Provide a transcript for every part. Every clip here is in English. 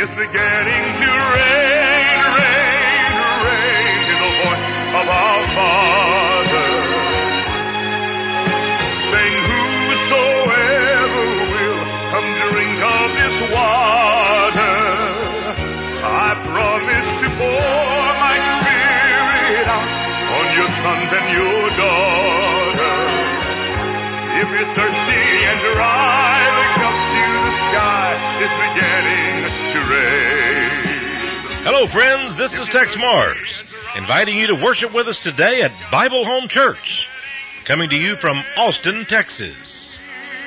is beginning to rain, rain, rain. Hear the voice of our Father saying, whosoever will come drink of this water, I promise to pour my Spirit out on your sons and your daughters. If you're thirsty and dry, look up to the sky. It's beginning to rain. Hello, friends. This is Tex Mars, inviting you to worship with us today at Bible Home Church, coming to you from Austin, Texas.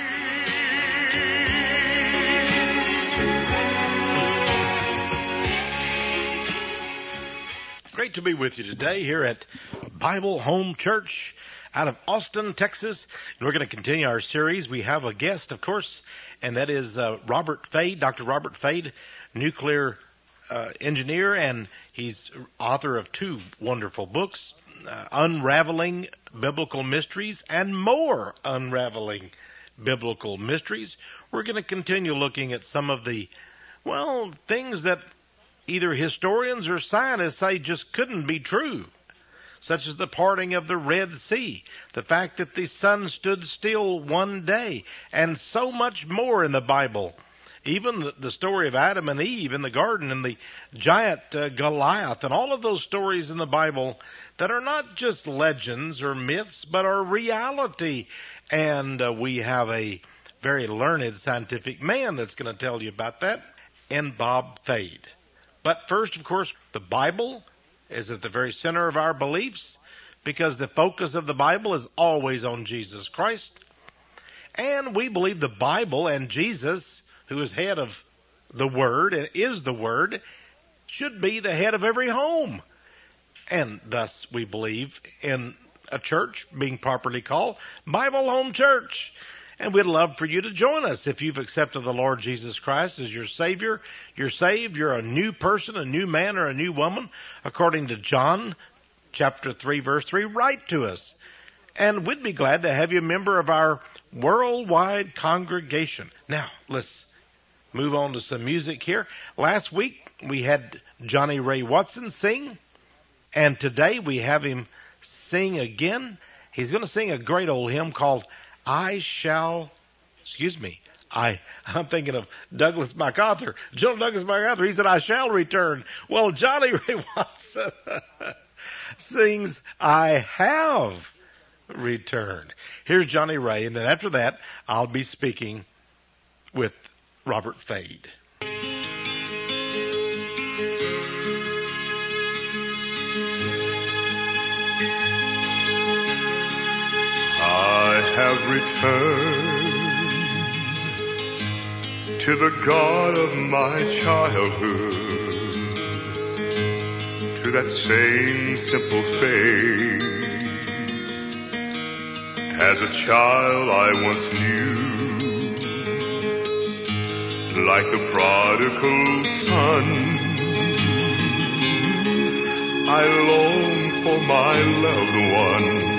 Great to be with you today here at Bible Home Church out of Austin, Texas. And we're going to continue our series. We have a guest, of course, and that is Robert Fade, Dr. Robert Fade, nuclear engineer, and he's author of two wonderful books, Unraveling Biblical Mysteries and More Unraveling Biblical Mysteries. We're going to continue looking at some of the, things that either historians or scientists say just couldn't be true, such as the parting of the Red Sea, the fact that the sun stood still one day, and so much more in the Bible. Even the story of Adam and Eve in the garden and the giant Goliath, and all of those stories in the Bible that are not just legends or myths, but are reality. And we have a very learned scientific man that's going to tell you about that, and Bob Fade. But first, of course, the Bible is at the very center of our beliefs, because the focus of the Bible is always on Jesus Christ. And we believe the Bible and Jesus, who is head of the Word and is the Word, should be the head of every home. And thus we believe in a church being properly called Bible Home Church. And we'd love for you to join us. If you've accepted the Lord Jesus Christ as your Savior, you're saved, you're a new person, a new man or a new woman, according to John chapter 3, verse 3, write to us. And we'd be glad to have you a member of our worldwide congregation. Now, let's move on to some music here. Last week, we had Johnny Ray Watson sing, and today we have him sing again. He's going to sing a great old hymn called I'm thinking of Douglas MacArthur. General Douglas MacArthur, he said, I shall return. Well, Johnny Ray Watson sings, I have returned. Here's Johnny Ray, and then after that, I'll be speaking with Robert Fade. I have returned to the God of my childhood, to that same simple faith. As a child I once knew, like the prodigal son, I long for my loved one,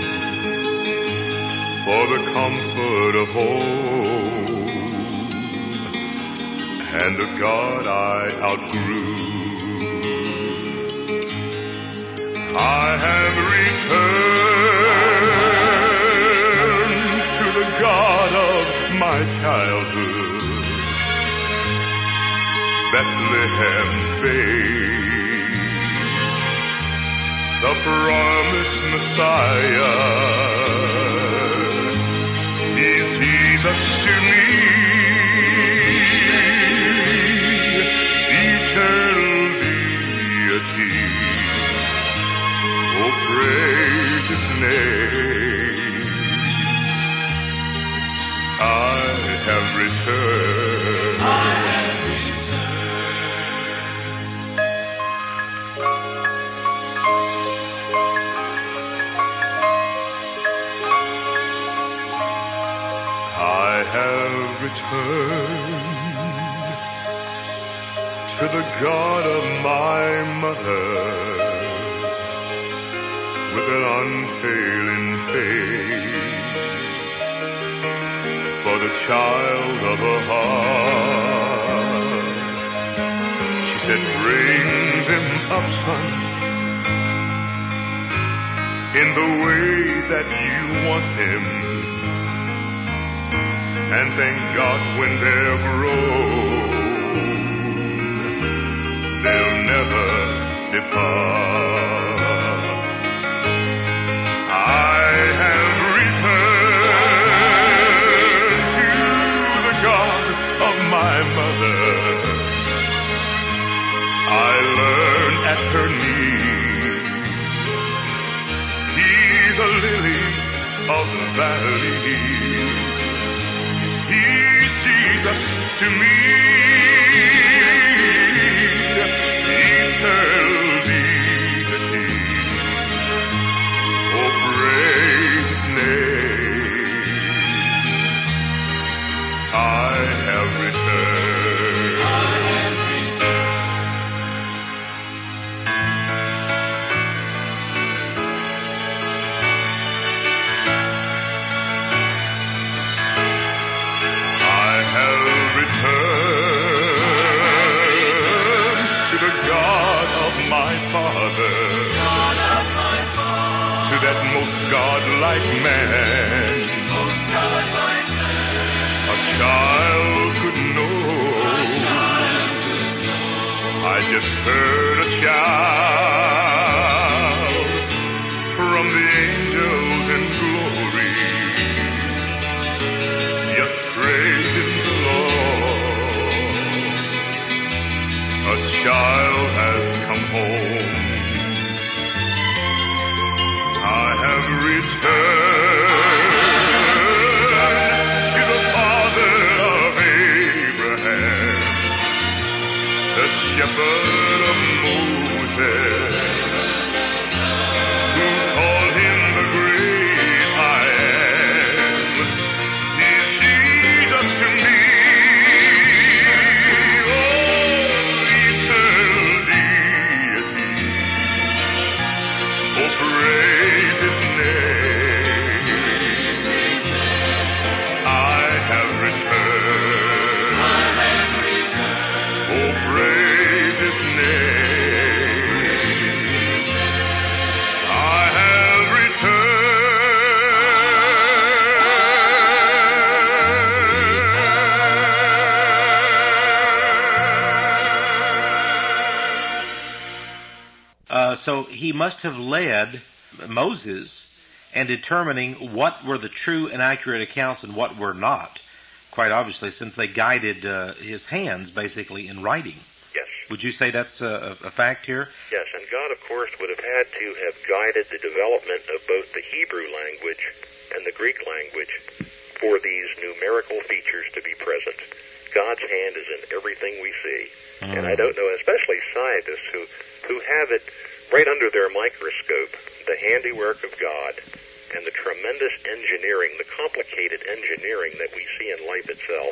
for the comfort of home, and a God I outgrew. I have returned to the God of my childhood, Bethlehem's babe, the promised Messiah. Jesus to me, eternal deity. Oh, praise His name. I have returned. I have returned to the God of my mother, with an unfailing faith, for the child of her heart said, bring them up, son, in the way that you want them. And thank God when they're grown, they'll never depart. I have returned to the God of my mother. I learned at her knee, He's a lily of the valley. He's Jesus to me, eternal deity. Oh, praise His name. I have returned. To that most God-like man, a child could know. I just heard a shout from the angels in glory, yes, praising the Lord. A child has come home. I have returned to the father of Abraham, the shepherd of Moses, who called him the great I am. He's Jesus to me, oh, eternal deity. Oh, praise His name. I have returned. Oh, praise His name. I have returned. So he must have led Moses in determining what were the true and accurate accounts and what were not. Quite obviously, since they guided his hands, basically, in writing. Yes. Would you say that's a fact here? Yes, and God, of course, would have had to have guided the development of both the Hebrew language and the Greek language for these numerical features to be present. God's hand is in everything we see. And I don't know, especially scientists who have it right under their microscope, the handiwork of God and the tremendous engineering, the complicated engineering that we see in life itself,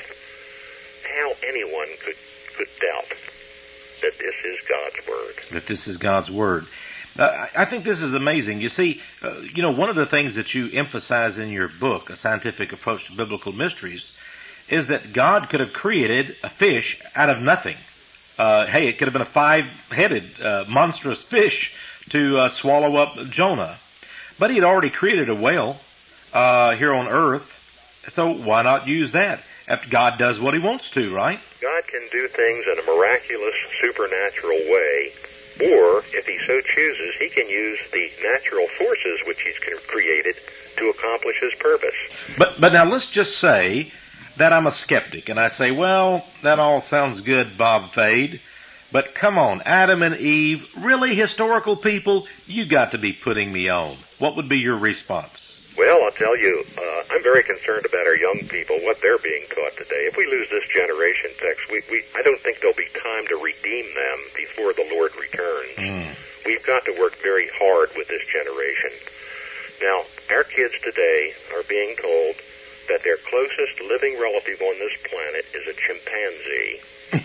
how anyone could doubt that this is God's Word. That this is God's Word. I think this is amazing. You see, one of the things that you emphasize in your book, A Scientific Approach to Biblical Mysteries, is that God could have created a fish out of nothing. Hey, it could have been a 5-headed, monstrous fish to swallow up Jonah. But He had already created a whale here on earth, so why not use that? After God does what He wants to, right? God can do things in a miraculous, supernatural way, or, if He so chooses, He can use the natural forces which He's created to accomplish His purpose. But now let's just say that I'm a skeptic, and I say, well, that all sounds good, Bob Fade, but come on, Adam and Eve, really historical people, you got to be putting me on. What would be your response? Well, I'll tell you, I'm very concerned about our young people, what they're being taught today. If we lose this generation, Tex, I don't think there'll be time to redeem them before the Lord returns. We've got to work very hard with this generation. Now, our kids today are being told that their closest living relative on this planet is a chimpanzee.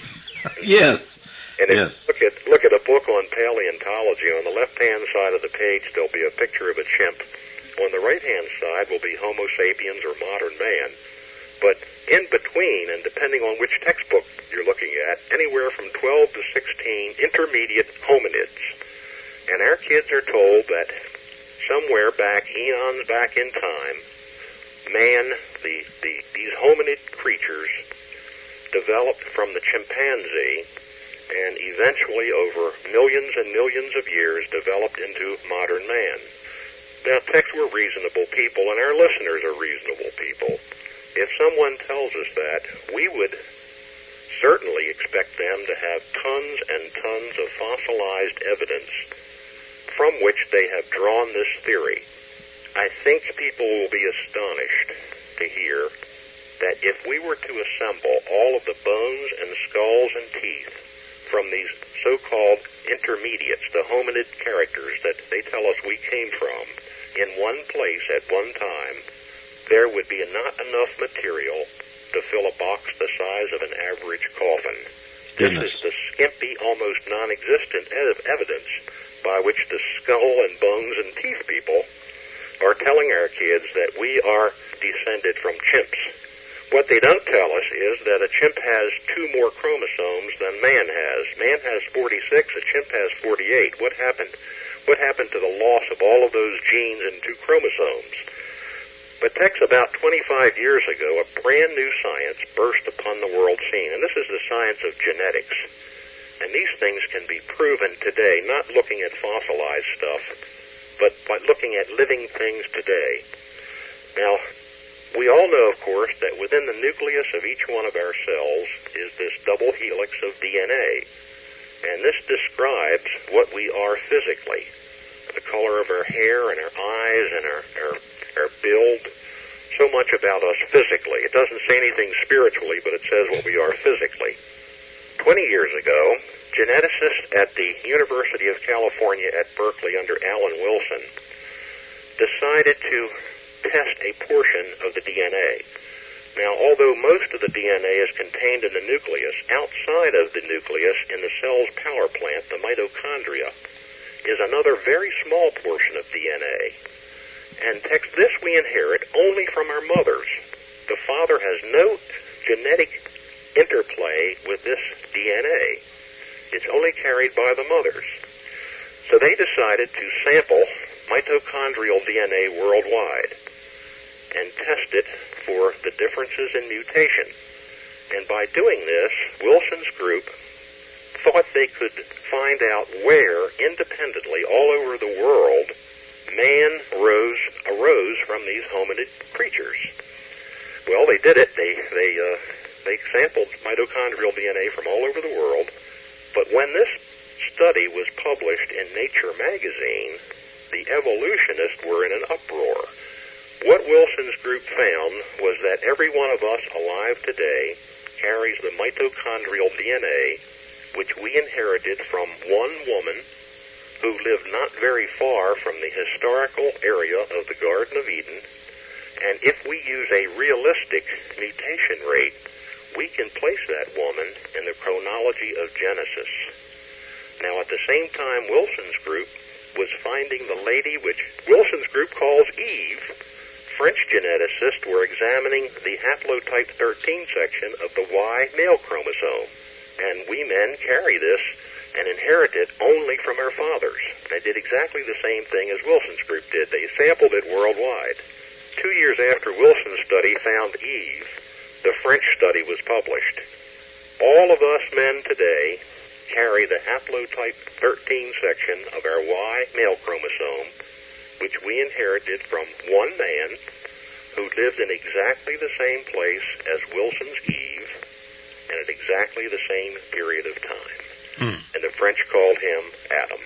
Yes. And if you look at a book on paleontology, on the left-hand side of the page, there'll be a picture of a chimp. On the right-hand side will be Homo sapiens or modern man. But in between, and depending on which textbook you're looking at, anywhere from 12 to 16 intermediate hominids. And our kids are told that somewhere back, eons back in time, man, these hominid creatures developed from the chimpanzee and eventually over millions and millions of years developed into modern man. Now, Tex, we're reasonable people, and our listeners are reasonable people. If someone tells us that, we would certainly expect them to have tons and tons of fossilized evidence from which they have drawn this theory. I think people will be astonished to hear that if we were to assemble all of the bones and skulls and teeth from these so-called intermediates, the hominid characters that they tell us we came from, in one place at one time, there would be not enough material to fill a box the size of an average coffin. Goodness. This is the skimpy, almost non-existent evidence by which the skull and bones and teeth people are telling our kids that we are descended from chimps. What they don't tell us is that a chimp has 2 more chromosomes than man has. Man has 46, a chimp has 48. What happened to the loss of all of those genes and 2 chromosomes? But Tex, about 25 years ago, a brand new science burst upon the world scene, and this is the science of genetics. And these things can be proven today, not looking at fossilized stuff, but by looking at living things today. Now, we all know, of course, that within the nucleus of each one of our cells is this double helix of DNA. And this describes what we are physically. The color of our hair and our eyes and our build. So much about us physically. It doesn't say anything spiritually, but it says what we are physically. 20 years ago, geneticists at the University of California at Berkeley under Alan Wilson decided to test a portion of the DNA. Now, although most of the DNA is contained in the nucleus, outside of the nucleus in the cell's power plant, the mitochondria, is another very small portion of DNA. And Tex, this we inherit only from our mothers. The father has no genetic interplay with this DNA. It's only carried by the mothers. So they decided to sample mitochondrial DNA worldwide and test it for the differences in mutation. And by doing this, Wilson's group thought they could find out where, independently, all over the world, man arose from these hominid creatures. Well, they did it. They sampled mitochondrial DNA from all over the world. But when this study was published in Nature magazine, the evolutionists were in an uproar. What Wilson's group found was that every one of us alive today carries the mitochondrial DNA, which we inherited from one woman who lived not very far from the historical area of the Garden of Eden. And if we use a realistic mutation rate, we can place that woman in the chronology of Genesis. Now, at the same time, Wilson's group was finding the lady which Wilson's group calls Eve. French geneticists were examining the haplotype 13 section of the Y male chromosome. And we men carry this and inherit it only from our fathers. They did exactly the same thing as Wilson's group did. They sampled it worldwide. 2 years after Wilson's study found Eve, the French study was published. All of us men today carry the haplotype 13 section of our Y male chromosome, which we inherited from one man who lived in exactly the same place as Wilson's Eve and at exactly the same period of time. And the French called him Adam.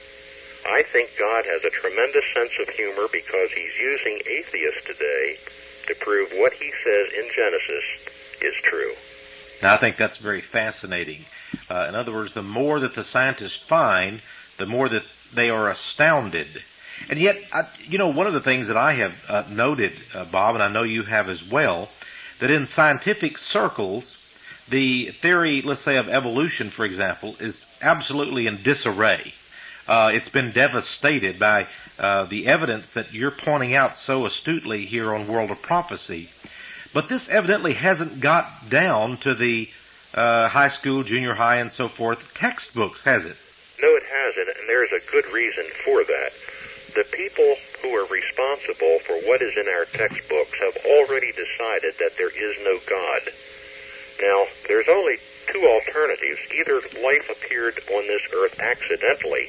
I think God has a tremendous sense of humor because he's using atheists today to prove what he says in Genesis is true. Now, I think that's very fascinating. In other words, the more that the scientists find, the more that they are astounded. And yet, one of the things that I have noted, Bob, and I know you have as well, that in scientific circles, the theory, let's say, of evolution, for example, is absolutely in disarray. It's been devastated by the evidence that you're pointing out so astutely here on World of Prophecy. But this evidently hasn't got down to the high school, junior high, and so forth textbooks, has it? No, it hasn't, and there's a good reason for that. The people who are responsible for what is in our textbooks have already decided that there is no God. Now, there's only two alternatives. Either life appeared on this earth accidentally,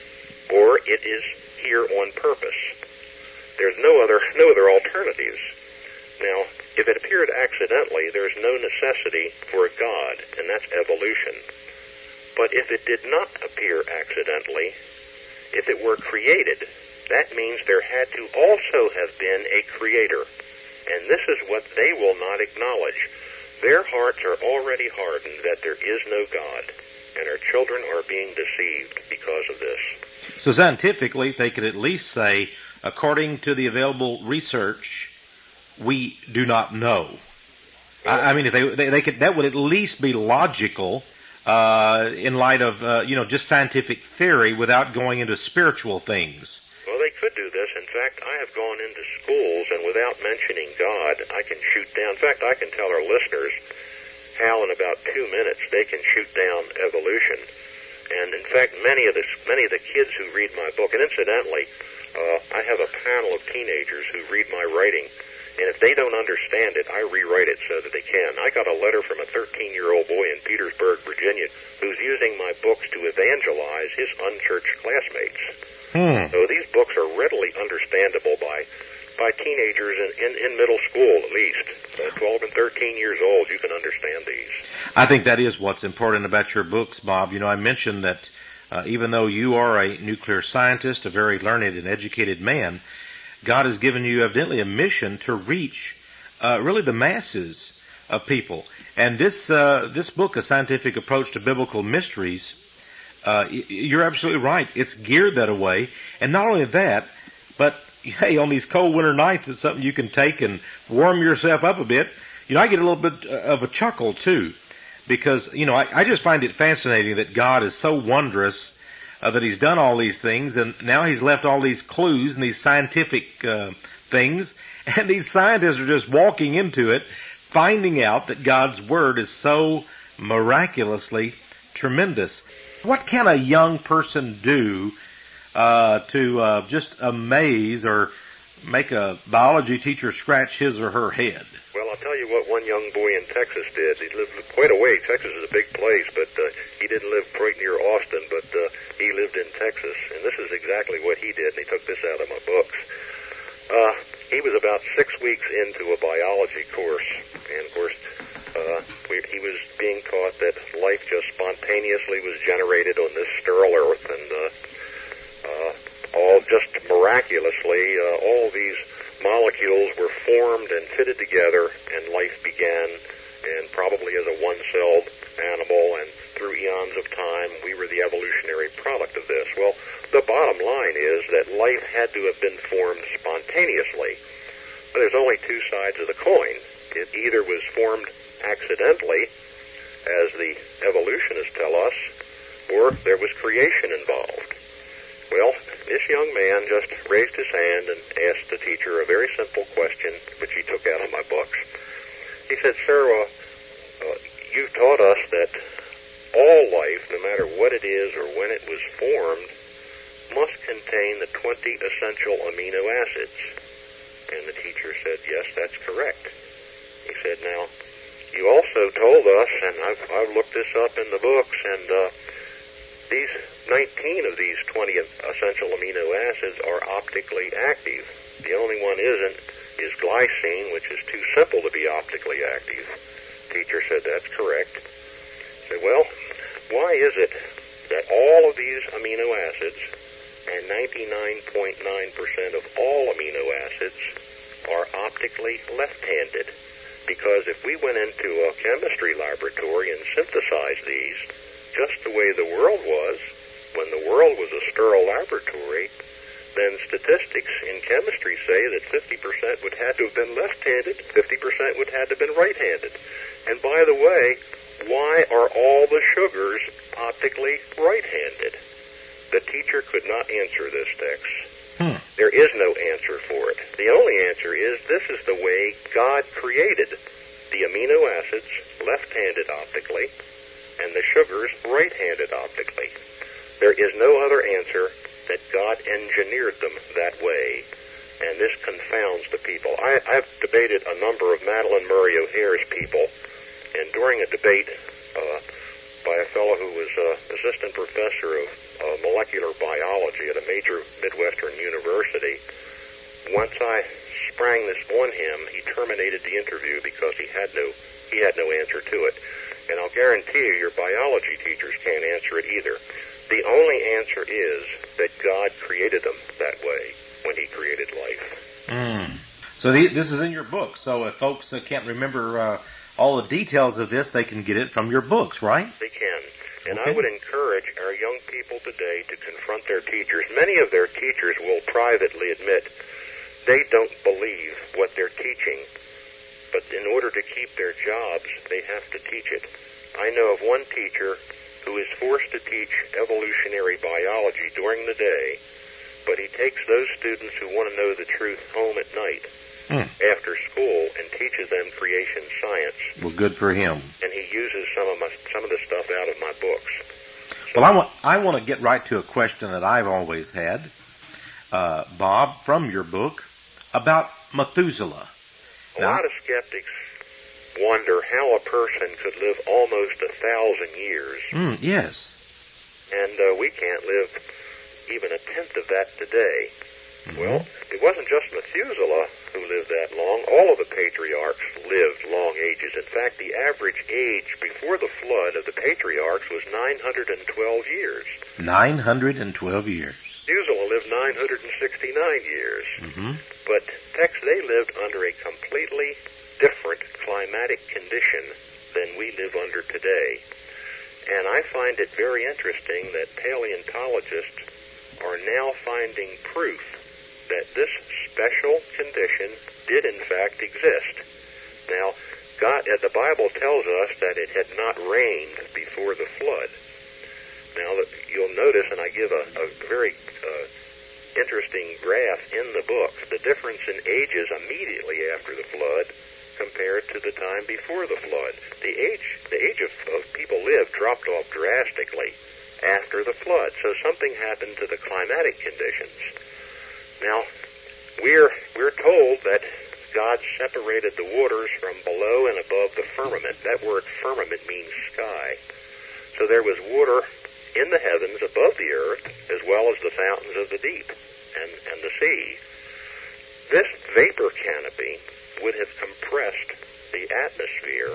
or it is here on purpose. There's no other alternatives. Now, if it appeared accidentally, there's no necessity for a God, and that's evolution. But if it did not appear accidentally, if it were created, that means there had to also have been a creator. And this is what they will not acknowledge. Their hearts are already hardened that there is no God, and our children are being deceived because of this. So scientifically, they could at least say, according to the available research, we do not know. I mean, if they could, that would at least be logical in light of just scientific theory without going into spiritual things. Well, they could do this. In fact, I have gone into schools, and without mentioning God, I can shoot down. In fact, I can tell our listeners how in about 2 minutes they can shoot down evolution. And in fact, many of the kids who read my book, and incidentally, I have a panel of teenagers who read my writing, and if they don't understand it, I rewrite it so that they can. I got a letter from a 13-year-old boy in Petersburg, Virginia, who's using my books to evangelize his unchurched classmates. So these books are readily understandable by teenagers in middle school at least. 12 and 13 years old, you can understand these. I think that is what's important about your books, Bob. You know, I mentioned that even though you are a nuclear scientist, a very learned and educated man, God has given you evidently a mission to reach really the masses of people. And this book, A Scientific Approach to Biblical Mysteries, you're absolutely right. It's geared that way. And not only that, but hey, on these cold winter nights, it's something you can take and warm yourself up a bit. You know, I get a little bit of a chuckle too, because, you know, I just find it fascinating that God is so wondrous that He's done all these things, and now He's left all these clues and these scientific things, and these scientists are just walking into it, finding out that God's Word is so miraculously tremendous. What can a young person do to just amaze or make a biology teacher scratch his or her head? Well, I'll tell you what one young boy in Texas did. He lived quite a way. Texas is a big place, but he didn't live right near Austin, but he lived in Texas, and this is exactly what he did, and he took this out of my books. He was about 6 weeks into a biology course, and of course, he was being taught that life just spontaneously was generated on this sterile earth, and all just miraculously, all these molecules were formed and fitted together, and life began, and probably as a one-celled animal, and through eons of time, we were the evolutionary product of this. Well, the bottom line is that life had to have been formed spontaneously. But there's only two sides of the coin. It either was formed accidentally, as the evolutionists tell us, or there was creation involved. Well, this young man just raised his hand and asked the teacher a very simple question, which he took out of my books. He said, "Sir, you've taught us that all life, no matter what it is or when it was formed, must contain the 20 essential amino acids." And the teacher said, "Yes, that's correct." He said, "Now, you also told us, and I've looked this up in the books, and these 19 of these 20 essential amino acids are optically active. The only one is glycine, which is too simple to be optically active." Teacher said, "That's correct." I said, "Well, why is it that all of these amino acids and 99.9% of all amino acids are optically left-handed? Because if we went into a chemistry laboratory and synthesized these just the way the world was, when the world was a sterile laboratory, then statistics in chemistry say that 50% would have to have been left-handed, 50% would have to have been right-handed. And by the way, why are all the sugars optically right-handed?" The teacher could not answer this text. There is no answer for it. The only answer is this is the way God created the amino acids left-handed optically and the sugars right-handed optically. There is no other answer that God engineered them that way, and this confounds the people. I've debated a number of Madeline Murray O'Hare's people, and during a debate by a fellow who was assistant professor of molecular biology at a major Midwestern university, once I sprang this on him, he terminated the interview because he had no answer to it. And I'll guarantee you your biology teachers can't answer it either. The only answer is that God created them that way when he created life. So this is in your book. So if folks can't remember all the details of this, they can get it from your books, right? They can. And Okay. I would encourage our young people today to confront their teachers. Many of their teachers will privately admit they don't believe what they're teaching, but in order to keep their jobs, they have to teach it. I know of one teacher who is forced to teach evolutionary biology during the day, but he takes those students who want to know the truth home at night after school and teaches them creation science. Well, good for him. And he uses some of the stuff out of my books. Well, I want to get right to a question that I've always had, Bob, from your book, about Methuselah. A lot of skeptics wonder how a person could live almost 1,000 years. Yes. And we can't live even a tenth of that today. Well, it wasn't just Methuselah who lived that long. All of the patriarchs lived long ages. In fact, the average age before the flood of the patriarchs was 912 years. 912 years. Methuselah lived 969 years. But they lived under a completely different climatic condition than we live under today. And I find it very interesting that paleontologists are now finding proof that this special condition did in fact exist. Now, the Bible tells us that it had not rained before the flood. Now, you'll notice, and I give a very interesting graph in the book, the difference in ages immediately after the flood compared to the time before the flood. The age of people lived dropped off drastically after the flood. So something happened to the climatic conditions. Now, we're told that God separated the waters from below and above the firmament. That word firmament means sky. So there was water in the heavens above the earth, as well as the fountains of the deep and the sea. This vapor canopy would have compressed the atmosphere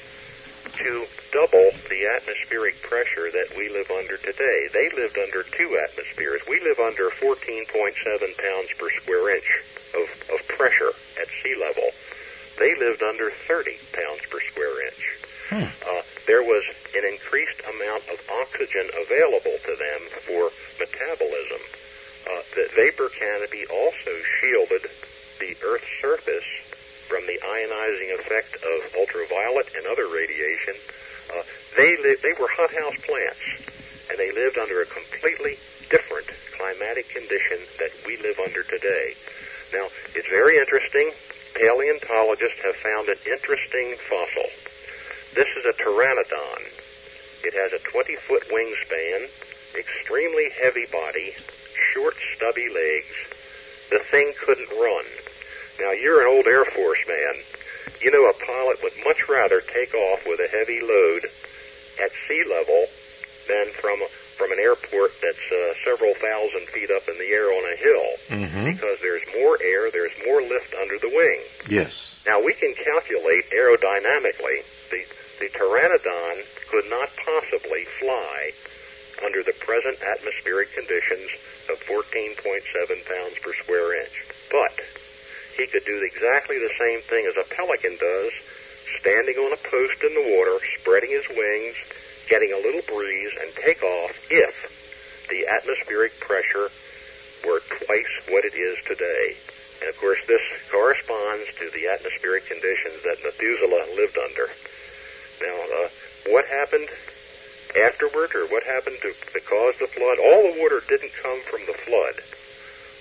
to double the atmospheric pressure that we live under today. They lived under 2 atmospheres. We live under 14.7 pounds per square inch of pressure at sea level. They lived under 30 pounds per square inch. There was an increased amount of oxygen available to them for metabolism. The vapor canopy also shielded the Earth's surface from the ionizing effect of ultraviolet and other radiation. They were hothouse plants, and they lived under a completely different climatic condition that we live under today. Now, it's very interesting. Paleontologists have found an interesting fossil. This is a pteranodon. It has a 20-foot wingspan, extremely heavy body, short, stubby legs. The thing couldn't run. Now, you're an old Air Force man. You know a pilot would much rather take off with a heavy load at sea level than from an airport that's several thousand feet up in the air on a hill, because there's more air, there's more lift under the wing. Yes. Now, we can calculate aerodynamically. The pteranodon could not possibly fly under the present atmospheric conditions of 14.7 pounds per square inch. But he could do exactly the same thing as a pelican does, standing on a post in the water, spreading his wings, getting a little breeze, and take off if the atmospheric pressure were twice what it is today. And of course, this corresponds to the atmospheric conditions that Methuselah lived under. Now, what happened afterward, or what happened to cause the flood? All the water didn't come from the flood.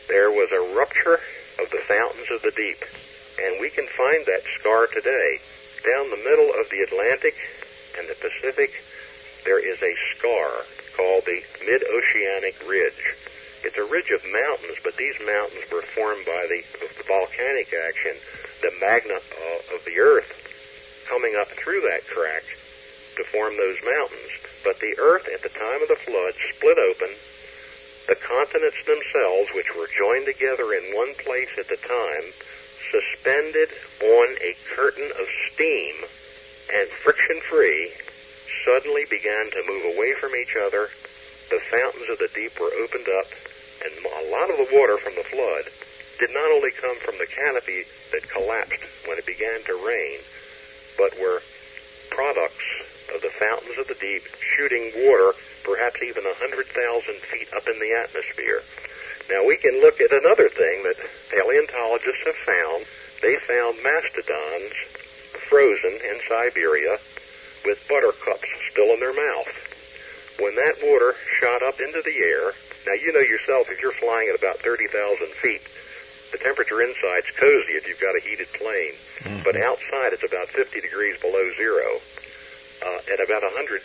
there was a rupture of the fountains of the deep. And we can find that scar today. Down the middle of the Atlantic and the Pacific, there is a scar called the Mid-Oceanic Ridge. It's a ridge of mountains, but these mountains were formed by the volcanic action, the magma of the earth coming up through that crack to form those mountains. But the earth at the time of the flood split open. The continents themselves, which were joined together in one place at the time, suspended on a curtain of steam and friction-free, suddenly began to move away from each other. The fountains of the deep were opened up, and a lot of the water from the flood did not only come from the canopy that collapsed when it began to rain, but were products of the fountains of the deep shooting water perhaps even 100,000 feet up in the atmosphere. Now we can look at another thing that paleontologists have found. They found mastodons frozen in Siberia with buttercups still in their mouth. When that water shot up into the air, now you know yourself, if you're flying at about 30,000 feet, the temperature inside's cozy if you've got a heated plane. Mm-hmm. But outside it's about 50 degrees below zero. At about 100,000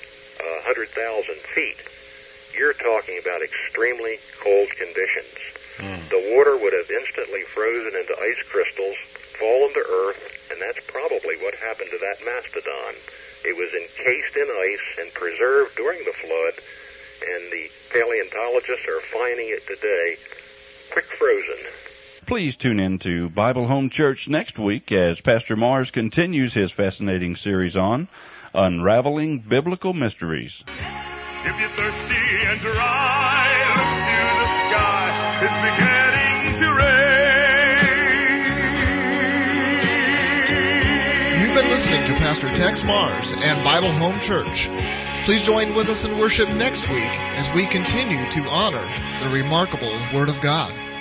feet, you're talking about extremely cold conditions. The water would have instantly frozen into ice crystals, fallen to earth, and that's probably what happened to that mastodon. It was encased in ice and preserved during the flood, and the paleontologists are finding it today quick frozen. Please tune in to Bible Home Church next week as Pastor Mars continues his fascinating series on Unraveling Biblical Mysteries. If you're thirsty and dry, look to the sky. It's beginning to rain. You've been listening to Pastor Tex Mars and Bible Home Church. Please join with us in worship next week as we continue to honor the remarkable Word of God.